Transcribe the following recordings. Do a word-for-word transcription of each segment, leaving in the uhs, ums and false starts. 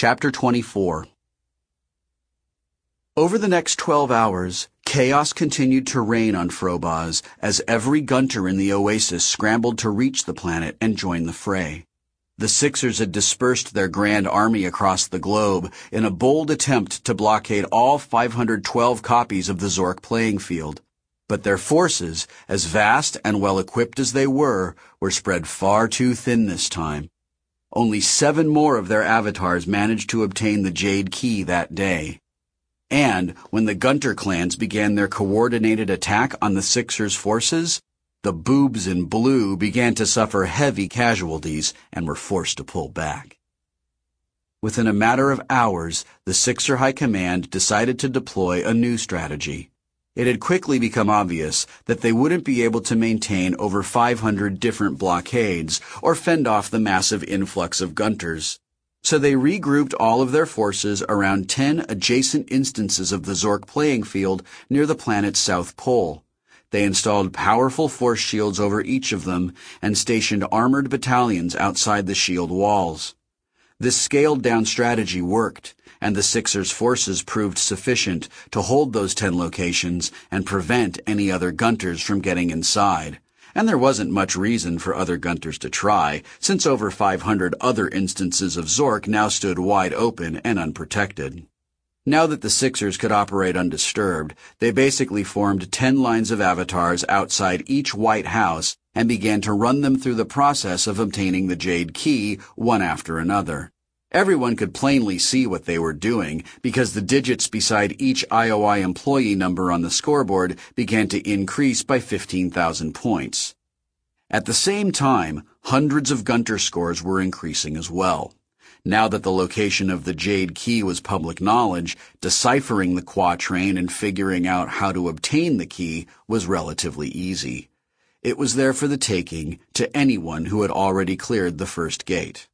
Chapter twenty-four. Over the next twelve hours, chaos continued to reign on Frobos as every Gunter in the Oasis scrambled to reach the planet and join the fray. The Sixers had dispersed their grand army across the globe in a bold attempt to blockade all five hundred twelve copies of the Zork playing field. But their forces, as vast and well-equipped as they were, were spread far too thin this time. Only seven more of their avatars managed to obtain the Jade Key that day. And when the Gunter clans began their coordinated attack on the Sixers' forces, the boobs in blue began to suffer heavy casualties and were forced to pull back. Within a matter of hours, the Sixer High Command decided to deploy a new strategy. It had quickly become obvious that they wouldn't be able to maintain over five hundred different blockades or fend off the massive influx of Gunters. So they regrouped all of their forces around ten adjacent instances of the Zork playing field near the planet's south pole. They installed powerful force shields over each of them and stationed armored battalions outside the shield walls. This scaled-down strategy worked, and the Sixers' forces proved sufficient to hold those ten locations and prevent any other Gunters from getting inside. And there wasn't much reason for other Gunters to try, since over five hundred other instances of Zork now stood wide open and unprotected. Now that the Sixers could operate undisturbed, they basically formed ten lines of avatars outside each White House and began to run them through the process of obtaining the Jade Key one after another. Everyone could plainly see what they were doing because the digits beside each I O I employee number on the scoreboard began to increase by fifteen thousand points. At the same time, hundreds of Gunter scores were increasing as well. Now that the location of the Jade Key was public knowledge, deciphering the quatrain and figuring out how to obtain the key was relatively easy. It was there for the taking to anyone who had already cleared the first gate.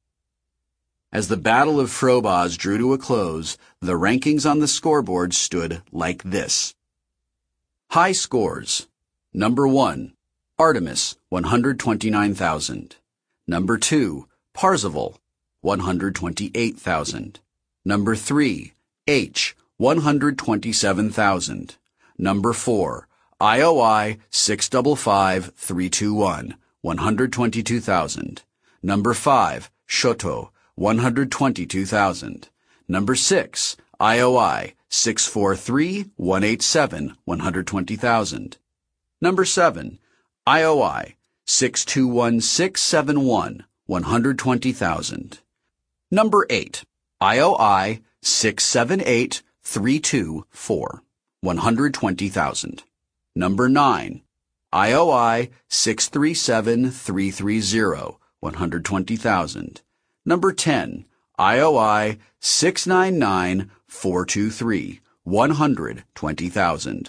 As the Battle of Frobos drew to a close, the rankings on the scoreboard stood like this. High scores. Number one, Artemis, one hundred twenty-nine thousand. Number two, Parzival, one hundred twenty-eight thousand. Number three, H, one hundred twenty-seven thousand. Number four, I O I six five five three two one, one hundred twenty-two thousand. Number five, Shoto, one hundred twenty-two thousand. Number six, I O I six four three one eight seven, one hundred twenty thousand. Number seven, I O I six two one six seven one, one hundred twenty thousand. Number eight, I O I six seven eight three two four, one hundred twenty thousand. Number nine, I O I six three seven three three zero, one hundred twenty thousand. Number ten, I O I six nine nine four two three, one hundred twenty thousand.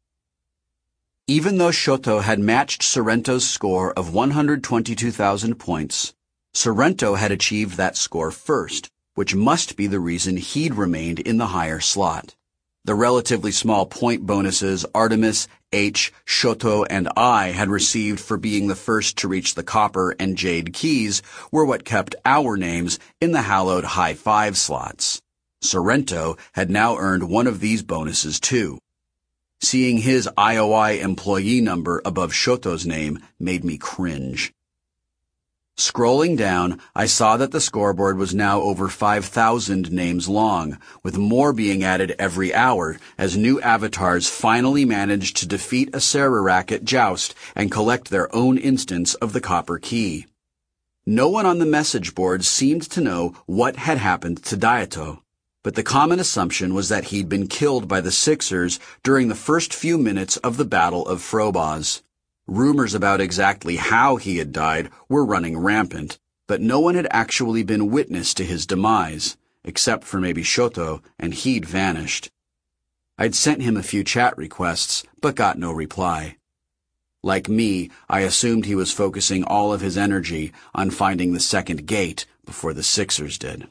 Even though Shoto had matched Sorrento's score of one hundred twenty-two thousand points, Sorrento had achieved that score first, which must be the reason he'd remained in the higher slot. The relatively small point bonuses Artemis, H, Shoto, and I had received for being the first to reach the Copper and Jade Keys were what kept our names in the hallowed high five slots. Sorrento had now earned one of these bonuses too. Seeing his I O I employee number above Shoto's name made me cringe. Scrolling down, I saw that the scoreboard was now over five thousand names long, with more being added every hour as new avatars finally managed to defeat a Sararak at Joust and collect their own instance of the Copper Key. No one on the message board seemed to know what had happened to Daito, but the common assumption was that he'd been killed by the Sixers during the first few minutes of the Battle of Frobos. Rumors about exactly how he had died were running rampant, but no one had actually been witness to his demise, except for maybe Shoto, and he'd vanished. I'd sent him a few chat requests, but got no reply. Like me, I assumed he was focusing all of his energy on finding the second gate before the Sixers did.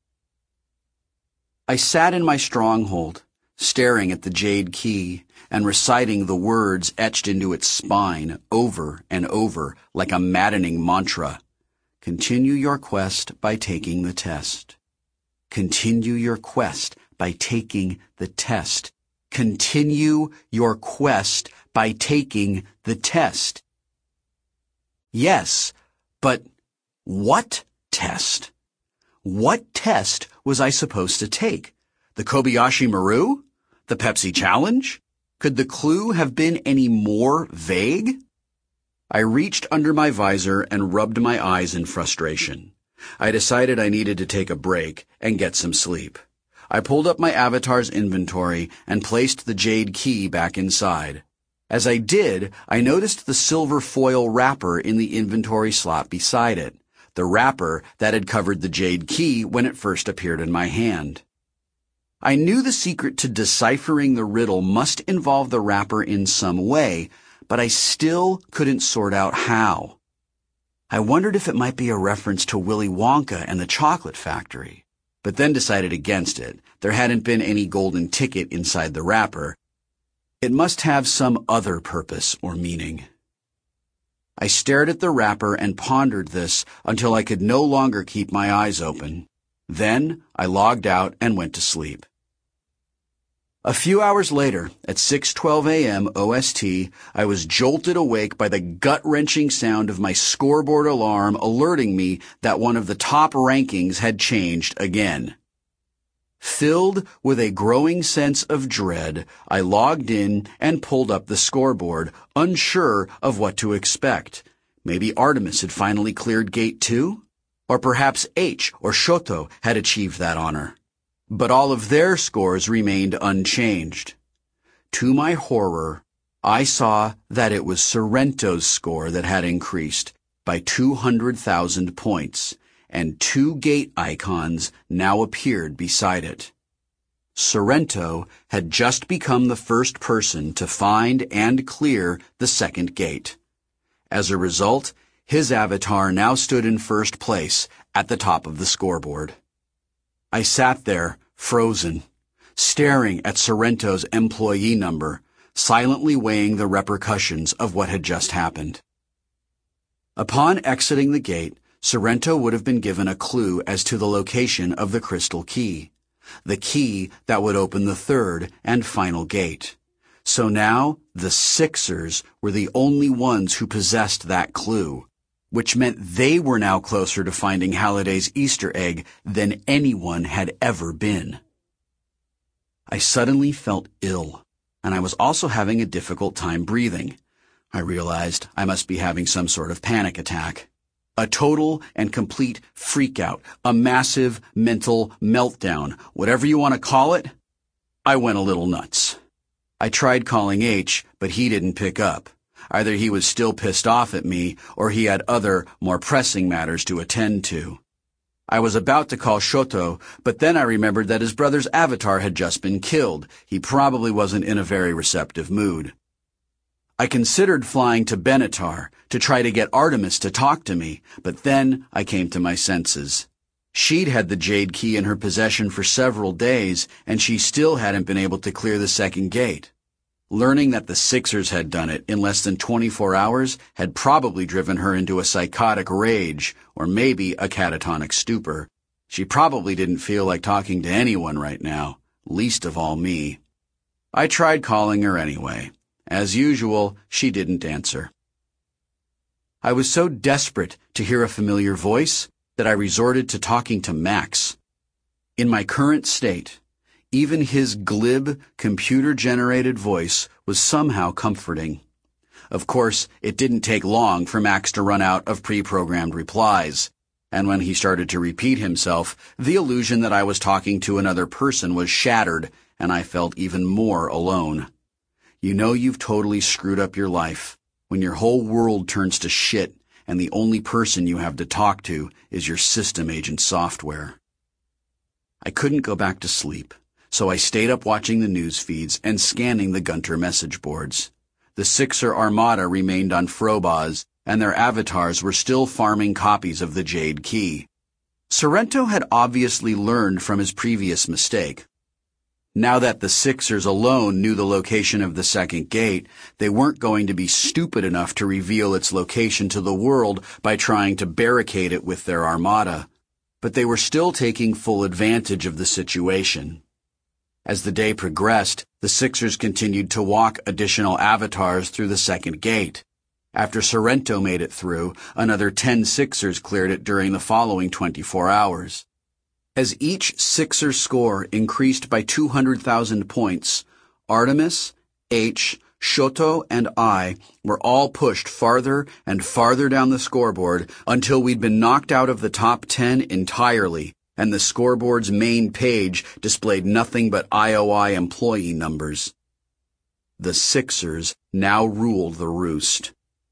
I sat in my stronghold, staring at the Jade Key and reciting the words etched into its spine over and over like a maddening mantra. Continue your quest by taking the test. Continue your quest by taking the test. Continue your quest by taking the test. Yes, but what test? What test was I supposed to take? The Kobayashi Maru? The Pepsi Challenge? Could the clue have been any more vague? I reached under my visor and rubbed my eyes in frustration. I decided I needed to take a break and get some sleep. I pulled up my avatar's inventory and placed the jade key back inside. As I did, I noticed the silver foil wrapper in the inventory slot beside it, the wrapper that had covered the jade key when it first appeared in my hand. I knew the secret to deciphering the riddle must involve the wrapper in some way, but I still couldn't sort out how. I wondered if it might be a reference to Willy Wonka and the Chocolate Factory, but then decided against it. There hadn't been any golden ticket inside the wrapper. It must have some other purpose or meaning. I stared at the wrapper and pondered this until I could no longer keep my eyes open. Then I logged out and went to sleep. A few hours later, at six twelve a.m. O S T, I was jolted awake by the gut-wrenching sound of my scoreboard alarm alerting me that one of the top rankings had changed again. Filled with a growing sense of dread, I logged in and pulled up the scoreboard, unsure of what to expect. Maybe Artemis had finally cleared Gate two? Or perhaps H or Shoto had achieved that honor. But all of their scores remained unchanged. To my horror, I saw that it was Sorrento's score that had increased by two hundred thousand points, and two gate icons now appeared beside it. Sorrento had just become the first person to find and clear the second gate. As a result, his avatar now stood in first place at the top of the scoreboard. I sat there, frozen, staring at Sorrento's employee number, silently weighing the repercussions of what had just happened. Upon exiting the gate, Sorrento would have been given a clue as to the location of the crystal key, the key that would open the third and final gate. So now, the Sixers were the only ones who possessed that clue, which meant they were now closer to finding Halliday's Easter egg than anyone had ever been. I suddenly felt ill, and I was also having a difficult time breathing. I realized I must be having some sort of panic attack. A total and complete freakout, a massive mental meltdown, whatever you want to call it. I went a little nuts. I tried calling H, but he didn't pick up. Either he was still pissed off at me, or he had other, more pressing matters to attend to. I was about to call Shoto, but then I remembered that his brother's avatar had just been killed. He probably wasn't in a very receptive mood. I considered flying to Benatar to try to get Artemis to talk to me, but then I came to my senses. She'd had the jade key in her possession for several days, and she still hadn't been able to clear the second gate. Learning that the Sixers had done it in less than twenty-four hours had probably driven her into a psychotic rage, or maybe a catatonic stupor. She probably didn't feel like talking to anyone right now, least of all me. I tried calling her anyway. As usual, she didn't answer. I was so desperate to hear a familiar voice that I resorted to talking to Max. In my current state, even his glib, computer-generated voice was somehow comforting. Of course, it didn't take long for Max to run out of pre-programmed replies, and when he started to repeat himself, the illusion that I was talking to another person was shattered, and I felt even more alone. You know you've totally screwed up your life when your whole world turns to shit and the only person you have to talk to is your system agent software. I couldn't go back to sleep, so I stayed up watching the news feeds and scanning the Gunter message boards. The Sixer Armada remained on Frobaz, and their avatars were still farming copies of the Jade Key. Sorrento had obviously learned from his previous mistake. Now that the Sixers alone knew the location of the second gate, they weren't going to be stupid enough to reveal its location to the world by trying to barricade it with their armada. but they were still taking full advantage of the situation. As the day progressed, the Sixers continued to walk additional avatars through the second gate. After Sorrento made it through, another ten Sixers cleared it during the following twenty-four hours. As each Sixer score increased by two hundred thousand points, Artemis, H, Shoto, and I were all pushed farther and farther down the scoreboard until we'd been knocked out of the top ten entirely, and the scoreboard's main page displayed nothing but I O I employee numbers. The Sixers now ruled the roost.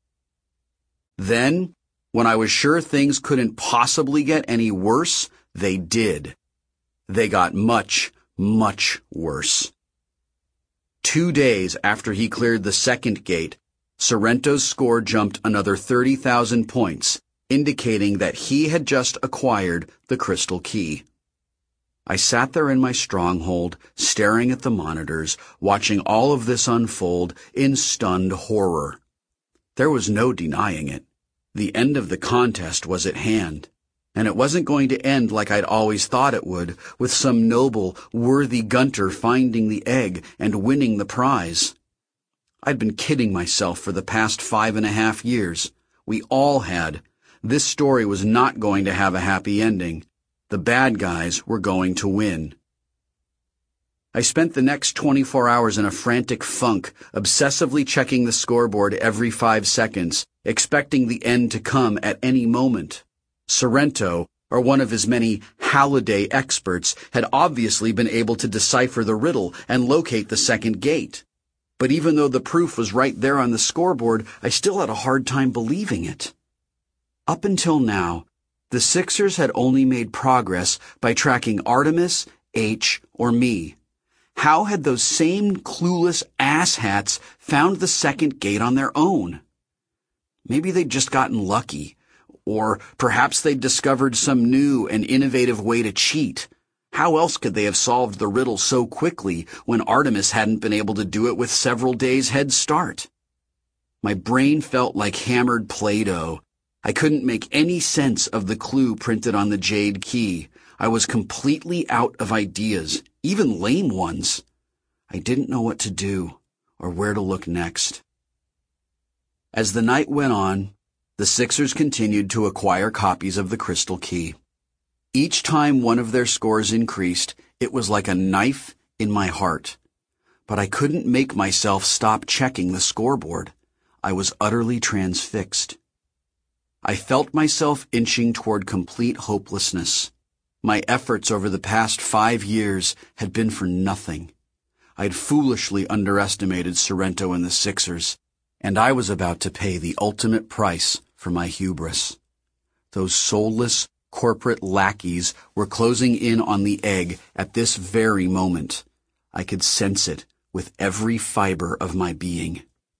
Then, when I was sure things couldn't possibly get any worse, they did. They got much, much worse. Two days after he cleared the second gate, Sorrento's score jumped another thirty thousand points, indicating that he had just acquired the crystal key. I sat there in my stronghold, staring at the monitors, watching all of this unfold in stunned horror. There was no denying it. The end of the contest was at hand. And it wasn't going to end like I'd always thought it would, with some noble, worthy gunter finding the egg and winning the prize. I'd been kidding myself for the past five and a half years. We all had. This story was not going to have a happy ending. The bad guys were going to win. I spent the next twenty-four hours in a frantic funk, obsessively checking the scoreboard every five seconds, expecting the end to come at any moment. Sorrento, or one of his many Halliday experts, had obviously been able to decipher the riddle and locate the second gate. But even though the proof was right there on the scoreboard, I still had a hard time believing it. Up until now, the Sixers had only made progress by tracking Artemis, H, or me. How had those same clueless asshats found the second gate on their own? Maybe they'd just gotten lucky. Or perhaps they'd discovered some new and innovative way to cheat. How else could they have solved the riddle so quickly when Artemis hadn't been able to do it with several days' head start? My brain felt like hammered Play-Doh. I couldn't make any sense of the clue printed on the jade key. I was completely out of ideas, even lame ones. I didn't know what to do or where to look next. As the night went on, the Sixers continued to acquire copies of the crystal key. Each time one of their scores increased, it was like a knife in my heart. But I couldn't make myself stop checking the scoreboard. I was utterly transfixed. I felt myself inching toward complete hopelessness. My efforts over the past five years had been for nothing. I'd foolishly underestimated Sorrento and the Sixers, and I was about to pay the ultimate price for my hubris. Those soulless corporate lackeys were closing in on the egg at this very moment. I could sense it with every fiber of my being.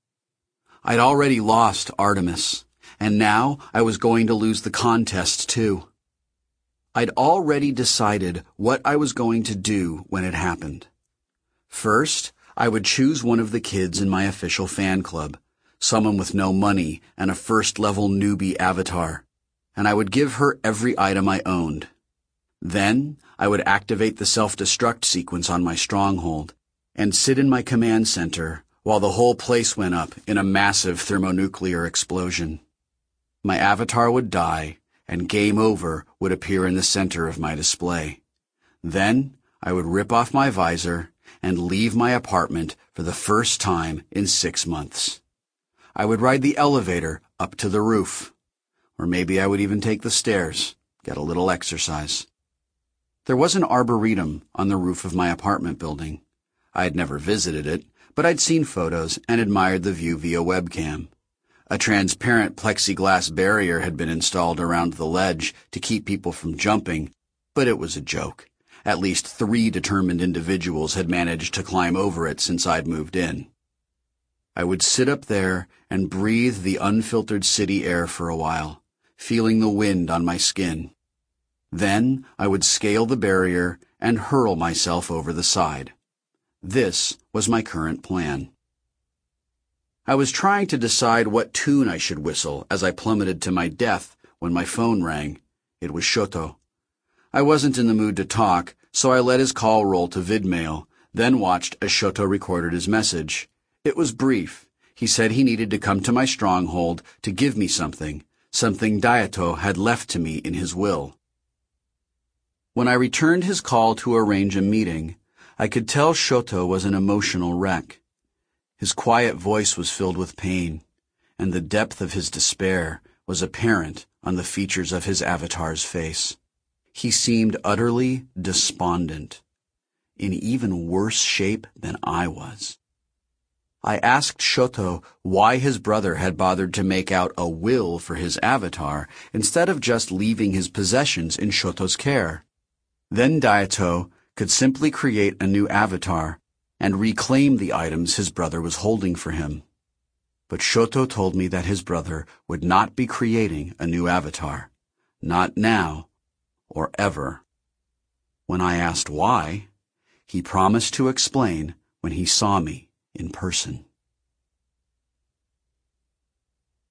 I'd already lost Artemis, and now I was going to lose the contest too. I'd already decided what I was going to do when it happened. First, I would choose one of the kids in my official fan club, someone with no money and a first-level newbie avatar, and I would give her every item I owned. Then, I would activate the self-destruct sequence on my stronghold and sit in my command center while the whole place went up in a massive thermonuclear explosion. My avatar would die, and Game Over would appear in the center of my display. Then, I would rip off my visor and leave my apartment for the first time in six months. I would ride the elevator up to the roof. Or maybe I would even take the stairs, get a little exercise. There was an arboretum on the roof of my apartment building. I had never visited it, but I'd seen photos and admired the view via webcam. A transparent plexiglass barrier had been installed around the ledge to keep people from jumping, but it was a joke. At least three determined individuals had managed to climb over it since I'd moved in. I would sit up there and breathe the unfiltered city air for a while, feeling the wind on my skin. Then I would scale the barrier and hurl myself over the side. This was my current plan. I was trying to decide what tune I should whistle as I plummeted to my death when my phone rang. It was Shoto. I wasn't in the mood to talk, so I let his call roll to VidMail, then watched as Shoto recorded his message. It was brief. He said he needed to come to my stronghold to give me something, something Daito had left to me in his will. When I returned his call to arrange a meeting, I could tell Shoto was an emotional wreck. His quiet voice was filled with pain, and the depth of his despair was apparent on the features of his avatar's face. He seemed utterly despondent, in even worse shape than I was. I asked Shoto why his brother had bothered to make out a will for his avatar instead of just leaving his possessions in Shoto's care. Then Daito could simply create a new avatar and reclaim the items his brother was holding for him. But Shoto told me that his brother would not be creating a new avatar. Not now, or ever. When I asked why, he promised to explain when he saw me in person.